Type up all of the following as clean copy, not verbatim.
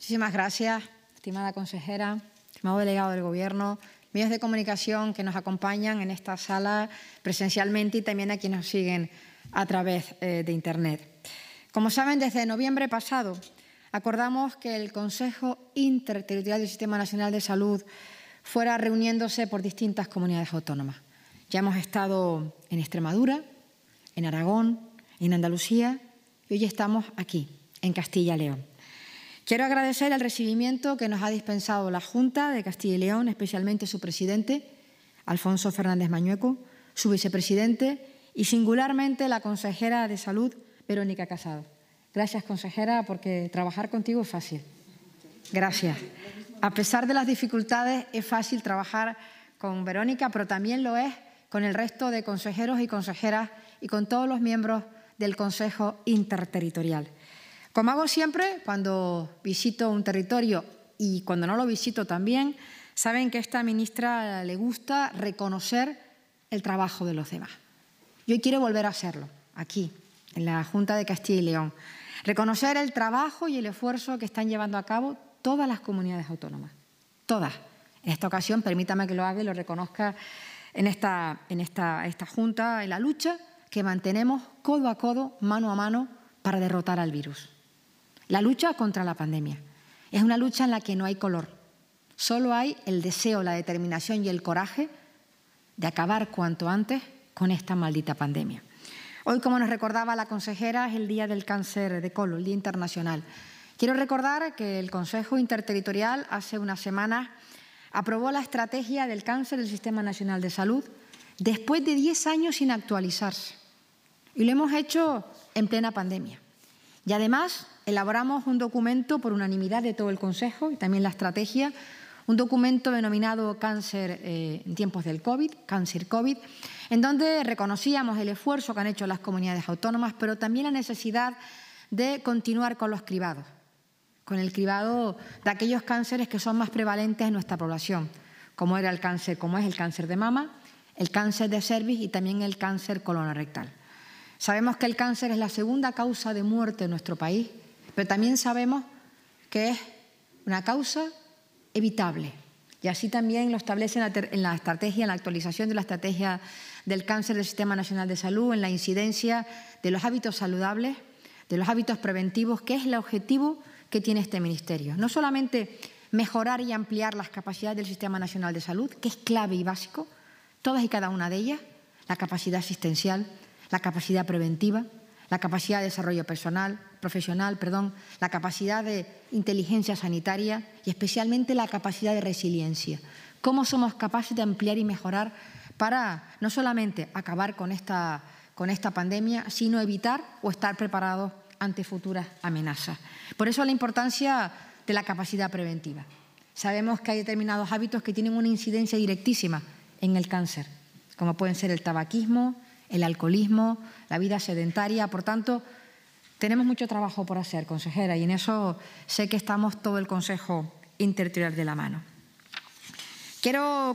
Muchísimas gracias, estimada consejera, estimado delegado del Gobierno, medios de comunicación que nos acompañan en esta sala presencialmente y también a quienes nos siguen a través de Internet. Como saben, desde noviembre pasado acordamos que el Consejo Interterritorial del Sistema Nacional de Salud fuera reuniéndose por distintas comunidades autónomas. Ya hemos estado en Extremadura, en Aragón, en Andalucía y hoy estamos aquí, en Castilla y León. Quiero agradecer el recibimiento que nos ha dispensado la Junta de Castilla y León, especialmente su presidente, Alfonso Fernández Mañueco, su vicepresidente y singularmente la consejera de Salud, Verónica Casado. Gracias, consejera, porque trabajar contigo es fácil. Gracias. A pesar de las dificultades, es fácil trabajar con Verónica, pero también lo es con el resto de consejeros y consejeras y con todos los miembros del Consejo Interterritorial. Como hago siempre, cuando visito un territorio y cuando no lo visito también, saben que a esta ministra le gusta reconocer el trabajo de los demás. Y hoy quiero volver a hacerlo, aquí, en la Junta de Castilla y León. Reconocer el trabajo y el esfuerzo que están llevando a cabo todas las comunidades autónomas. Todas. En esta ocasión, permítame que lo haga y lo reconozca en esta Junta, en la lucha que mantenemos codo a codo, mano a mano, para derrotar al virus. La lucha contra la pandemia es una lucha en la que no hay color. Solo hay el deseo, la determinación y el coraje de acabar cuanto antes con esta maldita pandemia. Hoy, como nos recordaba la consejera, es el Día del Cáncer de Colon, el Día Internacional. Quiero recordar que el Consejo Interterritorial hace unas semanas aprobó la estrategia del cáncer del Sistema Nacional de Salud después de 10 años sin actualizarse. Y lo hemos hecho en plena pandemia. Y además elaboramos un documento por unanimidad de todo el Consejo y también la estrategia, un documento denominado Cáncer en tiempos del COVID, Cáncer COVID, en donde reconocíamos el esfuerzo que han hecho las comunidades autónomas, pero también la necesidad de continuar con los cribados, con el cribado de aquellos cánceres que son más prevalentes en nuestra población, como es el cáncer de mama, el cáncer de cervix y también el cáncer colorectal. Sabemos que el cáncer es la segunda causa de muerte en nuestro país, pero también sabemos que es una causa evitable. Y así también lo establece en la estrategia, en la actualización de la estrategia del cáncer del Sistema Nacional de Salud, en la incidencia de los hábitos saludables, de los hábitos preventivos, que es el objetivo que tiene este Ministerio. No solamente mejorar y ampliar las capacidades del Sistema Nacional de Salud, que es clave y básico, todas y cada una de ellas, la capacidad asistencial, la capacidad preventiva, la capacidad de desarrollo profesional, la capacidad de inteligencia sanitaria y especialmente la capacidad de resiliencia. ¿Cómo somos capaces de ampliar y mejorar para no solamente acabar con esta pandemia, sino evitar o estar preparados ante futuras amenazas? Por eso la importancia de la capacidad preventiva. Sabemos que hay determinados hábitos que tienen una incidencia directísima en el cáncer, como pueden ser el tabaquismo, el alcoholismo, la vida sedentaria. Por tanto, tenemos mucho trabajo por hacer, consejera, y en eso sé que estamos todo el Consejo Interterritorial de la mano. Quiero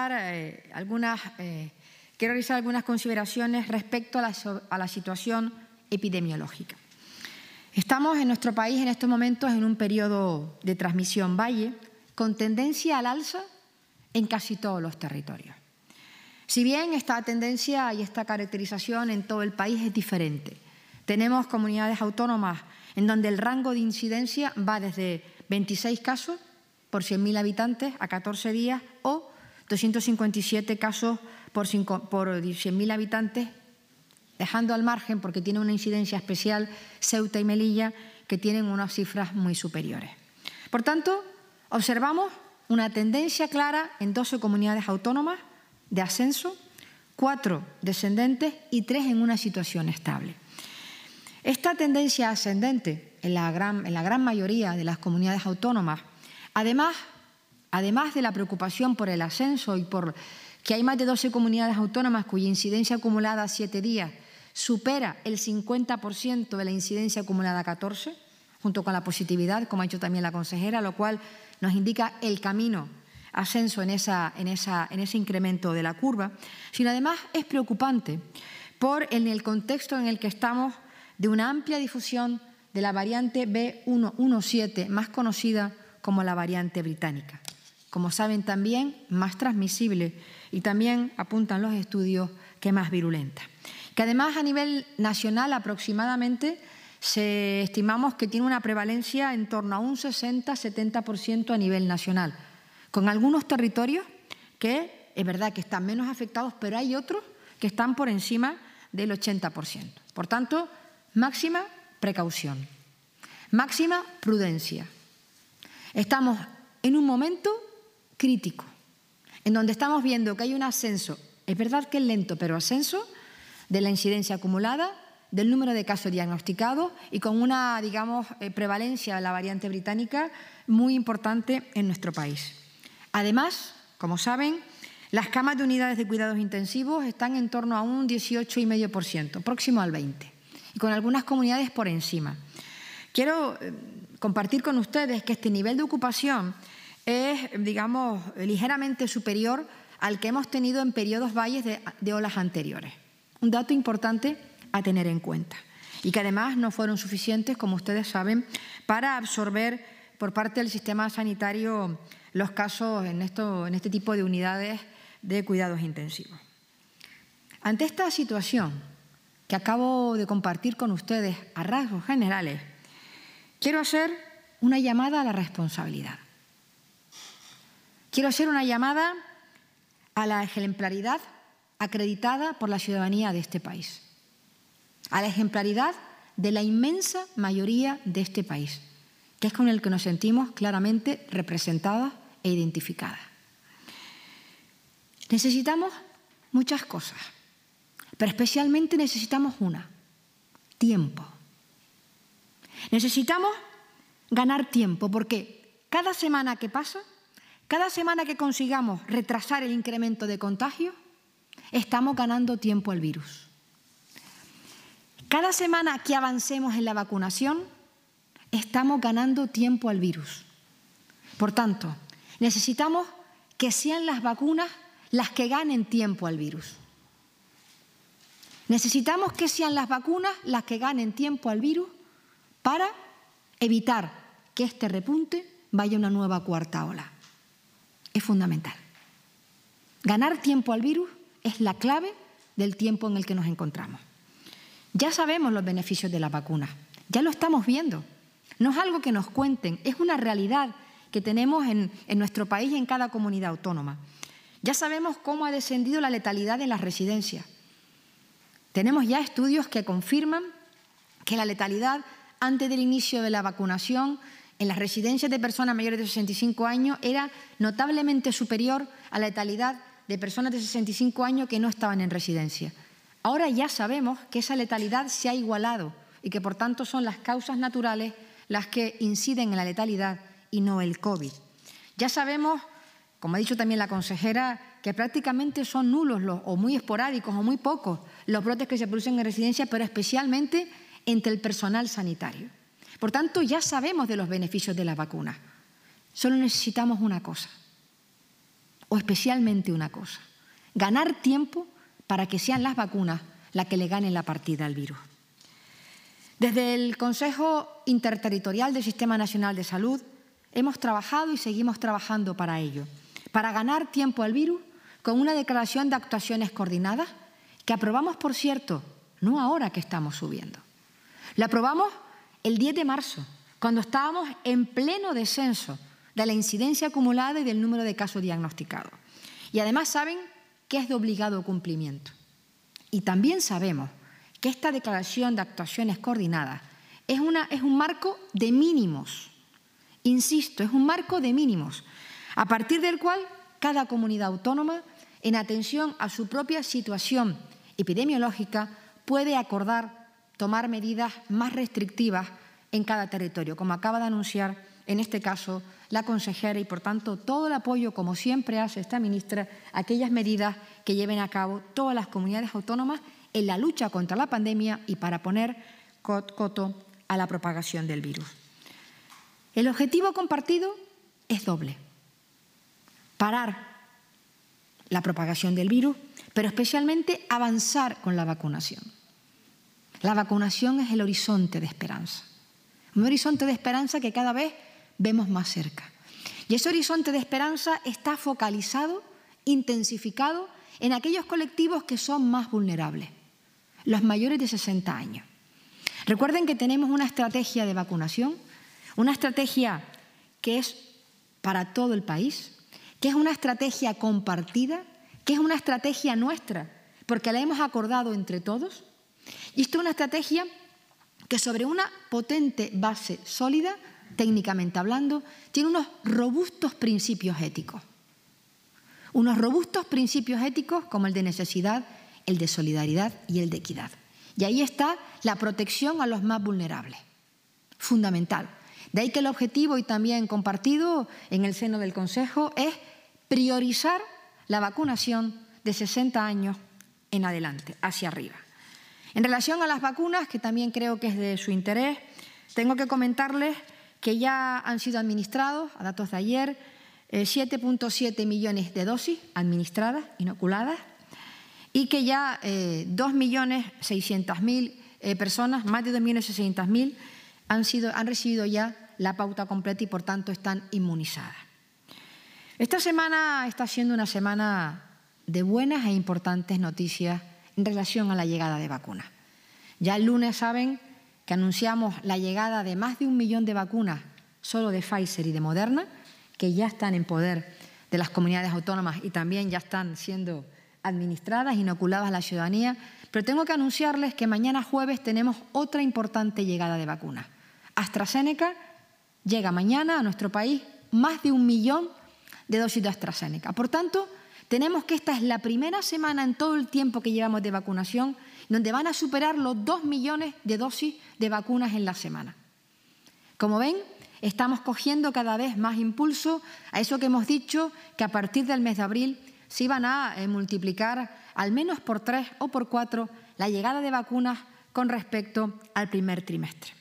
realizar algunas consideraciones respecto a la situación epidemiológica. Estamos en nuestro país en estos momentos en un periodo de transmisión valle con tendencia al alza en casi todos los territorios. Si bien esta tendencia y esta caracterización en todo el país es diferente, tenemos comunidades autónomas en donde el rango de incidencia va desde 26 casos por 100.000 habitantes a 14 días o 257 casos por 100.000 habitantes, dejando al margen, porque tiene una incidencia especial, Ceuta y Melilla, que tienen unas cifras muy superiores. Por tanto, observamos una tendencia clara en 12 comunidades autónomas de ascenso, 4 descendentes y 3 en una situación estable. Esta tendencia ascendente en la gran mayoría de las comunidades autónomas, además de la preocupación por el ascenso y por que hay más de 12 comunidades autónomas cuya incidencia acumulada a 7 días supera el 50% de la incidencia acumulada a 14, junto con la positividad, como ha dicho también la consejera, lo cual nos indica el camino ascenso en ese incremento de la curva, sino además es preocupante en el contexto en el que estamos de una amplia difusión de la variante B117, más conocida como la variante británica. Como saben también, más transmisible y también apuntan los estudios que más virulenta. Que además a nivel nacional aproximadamente estimamos que tiene una prevalencia en torno a un 60-70% a nivel nacional, con algunos territorios que es verdad que están menos afectados, pero hay otros que están por encima del 80%. Por tanto, máxima precaución, máxima prudencia. Estamos en un momento crítico, en donde estamos viendo que hay un ascenso, es verdad que es lento, pero ascenso de la incidencia acumulada, del número de casos diagnosticados y con una, digamos, prevalencia de la variante británica muy importante en nuestro país. Además, como saben, las camas de unidades de cuidados intensivos están en torno a un 18,5%, próximo al 20%, y con algunas comunidades por encima. Quiero compartir con ustedes que este nivel de ocupación es, digamos, ligeramente superior al que hemos tenido en periodos valles de olas anteriores. Un dato importante a tener en cuenta y que además no fueron suficientes, como ustedes saben, para absorber por parte del sistema sanitario los casos en este tipo de unidades de cuidados intensivos. Ante esta situación que acabo de compartir con ustedes a rasgos generales, quiero hacer una llamada a la responsabilidad. Quiero hacer una llamada a la ejemplaridad acreditada por la ciudadanía de este país, a la ejemplaridad de la inmensa mayoría de este país, que es con el que nos sentimos claramente representadas e identificadas. Necesitamos muchas cosas, pero especialmente necesitamos una: tiempo. Necesitamos ganar tiempo porque cada semana que pasa, cada semana que consigamos retrasar el incremento de contagios, estamos ganando tiempo al virus. Cada semana que avancemos en la vacunación, estamos ganando tiempo al virus. Por tanto, necesitamos que sean las vacunas las que ganen tiempo al virus. Necesitamos que sean las vacunas las que ganen tiempo al virus para evitar que este repunte vaya a una nueva cuarta ola. Es fundamental. Ganar tiempo al virus es la clave del tiempo en el que nos encontramos. Ya sabemos los beneficios de la vacuna, ya lo estamos viendo. No es algo que nos cuenten, es una realidad que tenemos en nuestro país y en cada comunidad autónoma. Ya sabemos cómo ha descendido la letalidad en las residencias. Tenemos ya estudios que confirman que la letalidad antes del inicio de la vacunación en las residencias de personas mayores de 65 años era notablemente superior a la letalidad de personas de 65 años que no estaban en residencia. Ahora ya sabemos que esa letalidad se ha igualado y que, por tanto, son las causas naturales las que inciden en la letalidad y no el COVID. Ya sabemos, como ha dicho también la consejera, que prácticamente son nulos o muy esporádicos o muy pocos los brotes que se producen en residencia, pero especialmente entre el personal sanitario. Por tanto, ya sabemos de los beneficios de las vacunas. Solo necesitamos una cosa, o especialmente una cosa: ganar tiempo para que sean las vacunas las que le ganen la partida al virus. Desde el Consejo Interterritorial del Sistema Nacional de Salud hemos trabajado y seguimos trabajando para ello, para ganar tiempo al virus con una declaración de actuaciones coordinadas que aprobamos, por cierto, no ahora que estamos subiendo. La aprobamos el 10 de marzo, cuando estábamos en pleno descenso de la incidencia acumulada y del número de casos diagnosticados. Y además saben que es de obligado cumplimiento. Y también sabemos que esta declaración de actuaciones coordinadas es un marco de mínimos. Insisto, es un marco de mínimos, a partir del cual cada comunidad autónoma, en atención a su propia situación epidemiológica, puede acordar tomar medidas más restrictivas en cada territorio, como acaba de anunciar en este caso la consejera, y por tanto todo el apoyo, como siempre hace esta ministra, a aquellas medidas que lleven a cabo todas las comunidades autónomas en la lucha contra la pandemia y para poner coto a la propagación del virus. El objetivo compartido es doble: parar la propagación del virus, pero especialmente avanzar con la vacunación. La vacunación es el horizonte de esperanza. Un horizonte de esperanza que cada vez vemos más cerca. Y ese horizonte de esperanza está focalizado, intensificado en aquellos colectivos que son más vulnerables, los mayores de 60 años. Recuerden que tenemos una estrategia de vacunación, una estrategia que es para todo el país, que es una estrategia compartida, que es una estrategia nuestra, porque la hemos acordado entre todos. Y esto es una estrategia que sobre una potente base sólida, técnicamente hablando, tiene unos robustos principios éticos. Unos robustos principios éticos como el de necesidad, el de solidaridad y el de equidad. Y ahí está la protección a los más vulnerables. Fundamental. De ahí que el objetivo, y también compartido en el seno del Consejo, es priorizar la vacunación de 60 años en adelante, hacia arriba. En relación a las vacunas, que también creo que es de su interés, tengo que comentarles que ya han sido administrados, a datos de ayer, 7,7 millones de dosis administradas, inoculadas, y que ya 2.600.000 personas, más de 2.600.000, han recibido ya la pauta completa y, por tanto, están inmunizadas. Esta semana está siendo una semana de buenas e importantes noticias en relación a la llegada de vacunas. Ya el lunes saben que anunciamos la llegada de más de 1 millón de vacunas solo de Pfizer y de Moderna, que ya están en poder de las comunidades autónomas y también ya están siendo administradas, inoculadas a la ciudadanía. Pero tengo que anunciarles que mañana jueves tenemos otra importante llegada de vacunas. AstraZeneca llega mañana a nuestro país más de 1 millón de dosis de AstraZeneca. Por tanto, tenemos que esta es la primera semana en todo el tiempo que llevamos de vacunación donde van a superar los 2 millones de dosis de vacunas en la semana. Como ven, estamos cogiendo cada vez más impulso a eso que hemos dicho, que a partir del mes de abril se iban a multiplicar al menos por 3 o por 4 la llegada de vacunas con respecto al primer trimestre.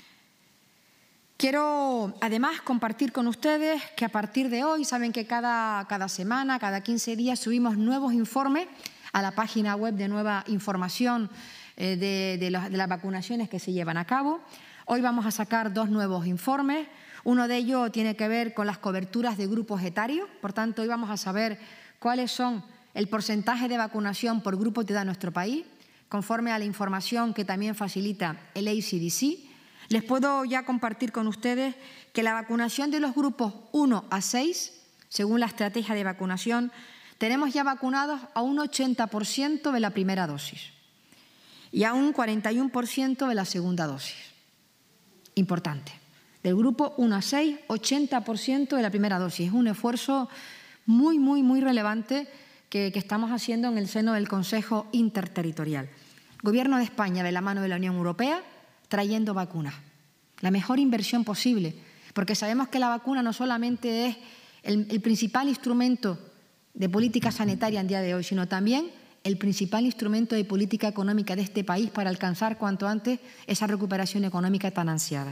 Quiero, además, compartir con ustedes que a partir de hoy, saben que cada semana, cada 15 días, subimos nuevos informes a la página web de nueva información de las vacunaciones que se llevan a cabo. Hoy vamos a sacar 2 nuevos informes. Uno de ellos tiene que ver con las coberturas de grupos etarios. Por tanto, hoy vamos a saber cuáles son el porcentaje de vacunación por grupo de edad en nuestro país, conforme a la información que también facilita el ACDC. Les puedo ya compartir con ustedes que la vacunación de los grupos 1 a 6, según la estrategia de vacunación, tenemos ya vacunados a un 80% de la primera dosis y a un 41% de la segunda dosis. Importante. Del grupo 1 a 6, 80% de la primera dosis. Es un esfuerzo muy relevante que estamos haciendo en el seno del Consejo Interterritorial. Gobierno de España, de la mano de la Unión Europea, trayendo vacunas. La mejor inversión posible, porque sabemos que la vacuna no solamente es el principal instrumento de política sanitaria en día de hoy, sino también el principal instrumento de política económica de este país para alcanzar cuanto antes esa recuperación económica tan ansiada.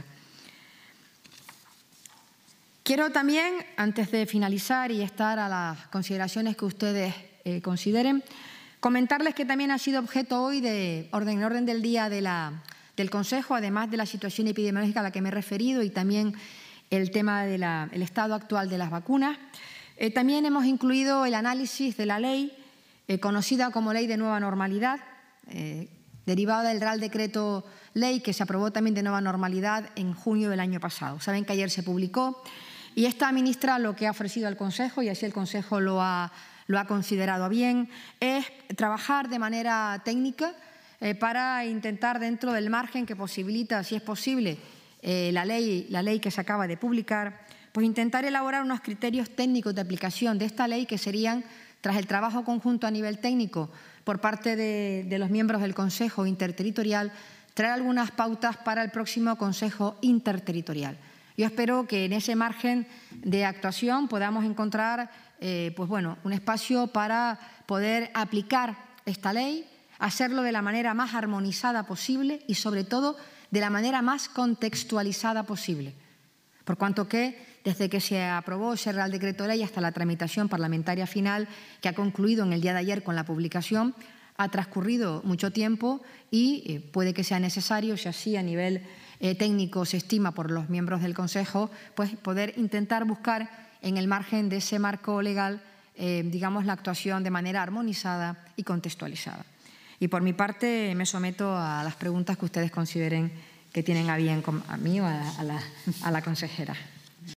Quiero también, antes de finalizar y estar a las consideraciones que ustedes consideren, comentarles que también ha sido objeto hoy de orden del día del Consejo, además de la situación epidemiológica a la que me he referido y también el tema del estado actual de las vacunas. También hemos incluido el análisis de la ley conocida como Ley de Nueva Normalidad, derivada del Real Decreto Ley que se aprobó también de nueva normalidad en junio del año pasado. Saben que ayer se publicó y esta ministra lo que ha ofrecido al Consejo, y así el Consejo lo ha considerado bien, es trabajar de manera técnica para intentar, dentro del margen que posibilita, si es posible, la ley que se acaba de publicar, pues intentar elaborar unos criterios técnicos de aplicación de esta ley que serían, tras el trabajo conjunto a nivel técnico por parte de los miembros del Consejo Interterritorial, traer algunas pautas para el próximo Consejo Interterritorial. Yo espero que en ese margen de actuación podamos encontrar un espacio para poder aplicar esta ley, hacerlo de la manera más armonizada posible y, sobre todo, de la manera más contextualizada posible. Por cuanto que, desde que se aprobó ese Real Decreto Ley hasta la tramitación parlamentaria final, que ha concluido en el día de ayer con la publicación, ha transcurrido mucho tiempo y puede que sea necesario, si así a nivel técnico se estima por los miembros del Consejo, pues poder intentar buscar en el margen de ese marco legal, digamos, la actuación de manera armonizada y contextualizada. Y por mi parte me someto a las preguntas que ustedes consideren que tienen a bien a mí o a la consejera.